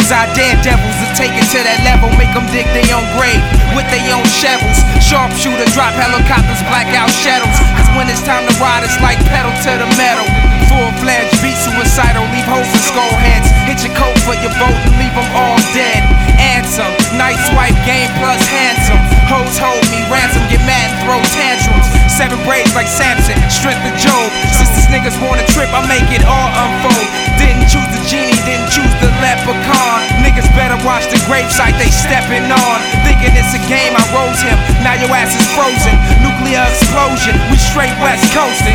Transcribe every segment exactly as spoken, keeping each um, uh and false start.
Use our daredevils to take it to that level. Make them dig their own grave with their own shovels. Sharpshooter, drop helicopters, black out shadows. Cause when it's time to ride, it's like pedal to the metal. Full-fledged, beat suicidal, leave holes in skull heads. Hit your coat for your vote and leave them all dead. Ansem, nice white game plus handsome. Hoes hold me, ransom, get mad and throw tantrums. Seven braids like Samson, strength of Job. Since these niggas want a trip, I make it all unfold. Didn't choose the genie, didn't choose the leprechaun. Niggas better watch the gravesite they stepping on. Thinking it's a game, I rose him, now your ass is frozen. Nuclear explosion, we straight west coasting.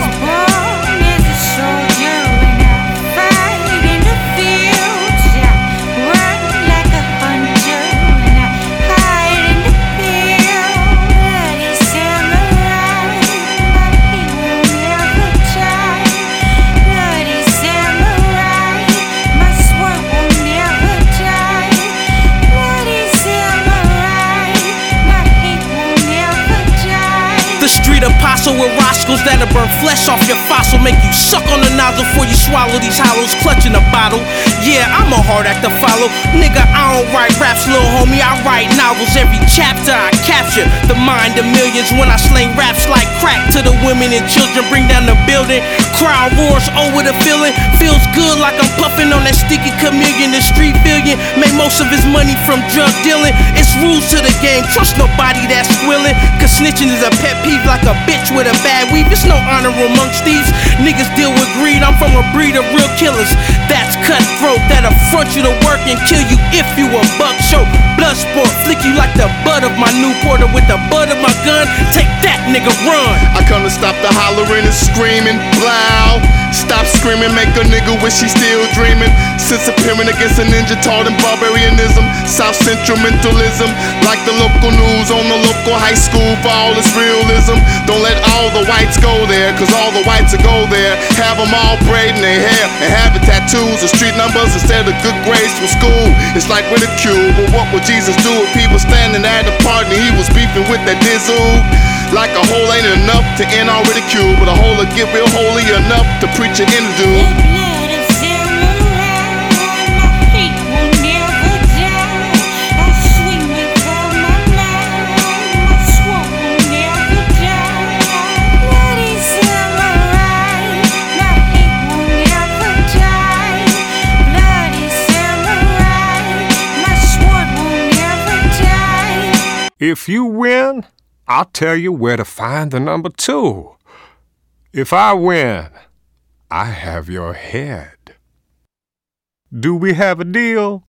Apostle with Roscoe's that'll burn flesh off your fossil. Make you suck on the nozzle before you swallow these hollows, clutching a bottle. Yeah, I'm a hard act to follow. Nigga, I don't write raps, little homie, I write novels. Every chapter I capture the mind of millions when I sling raps like crack to the women and children. Bring down the building, crowd roars over the feeling. Feels good like I'm puffing on that sticky chameleon. The street billion made most of his money from drug dealing. It's rules to the game, trust nobody that's squilling. Cause snitching is a pet peeve like a bitch with a bad weave. It's no honor amongst thieves. Niggas deal with greed. I'm from a breed of real killers. That's cutthroat, that'll front you to work and kill you if you a buck. Show blood sport, flick you like the butt of my Newporter with the butt of my gun. Take that, nigga, run. I come to stop the hollering and screaming, blow. Stop screaming, make a nigga wish he still dreaming. Since appearing against a ninja taught in barbarianism, South Central mentalism, like the local news on the local high school for all its realism. Don't let all the whites go there, cause all the whites will go there. Have them all braiding their hair and having tattoos or street numbers instead of good grades from school. It's like ridicule, but what would Jesus do if he was standing at a party and he was beefing with that dizzle? Like a hole ain't enough to end all ridicule, but a hole will get real holy enough to preach an interview. If you win, I'll tell you where to find the number two. If I win, I have your head. Do we have a deal?